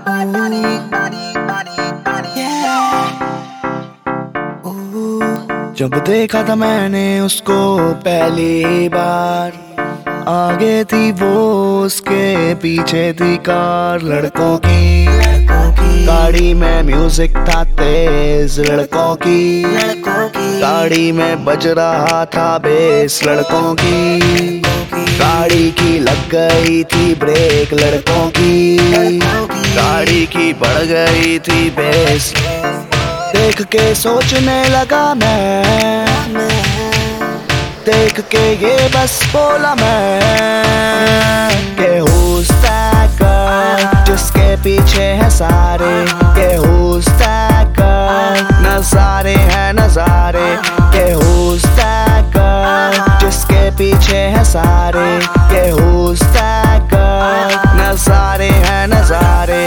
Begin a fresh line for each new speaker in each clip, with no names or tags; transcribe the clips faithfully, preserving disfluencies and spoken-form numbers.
जब देखा था मैंने उसको पहली बार, आगे थी वो उसके पीछे थी कार। लड़कों की गाड़ी में म्यूजिक था तेज, लड़कों की गाड़ी में बज रहा था बेस। लड़कों की गाड़ी की लग गई थी ब्रेक, लड़कों की गाड़ी की बढ़ गई थी बेस। देख के सोचने लगा मैं, देख के ये बस बोला मैं कि who's that girl जिसके पीछे है सारे, कि who's that girl नजारे हैं नजारे, कि who's that girl जिसके पीछे है सारे, कि who's that girl नजारे हैं नजारे।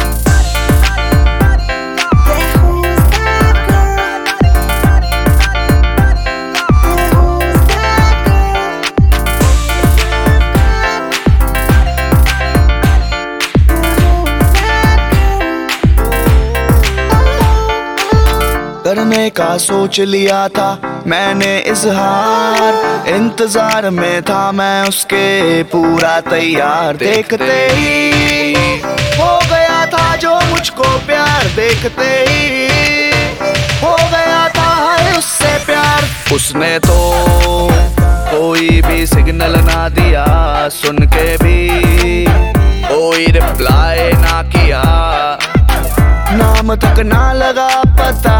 करने का सोच लिया था मैंने इजहार, इंतजार में था मैं उसके पूरा तैयार। देखते ही हो गया था जो मुझको प्यार, देखते ही हो गया था है उससे प्यार। उसने तो कोई भी सिग्नल ना दिया, सुन के भी कोई रिप्लाई ना किया, नाम तक ना लगा पता।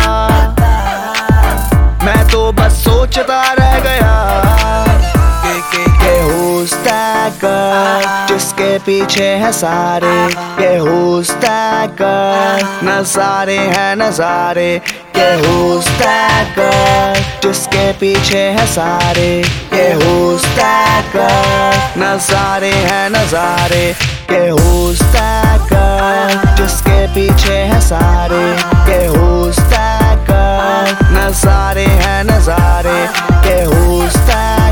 मैं तो बस सोचता रह गया कि who's that girl जिसके पीछे है सारे, कि who's that girl नजारे हैं नजारे, कि who's that girl जिसके पीछे है सारे, कि who's that girl नजारे हैं नजारे, कि who's that girl जिसके पीछे है सारे, कि who's that girl नजारे हैं नजारे, कि who's that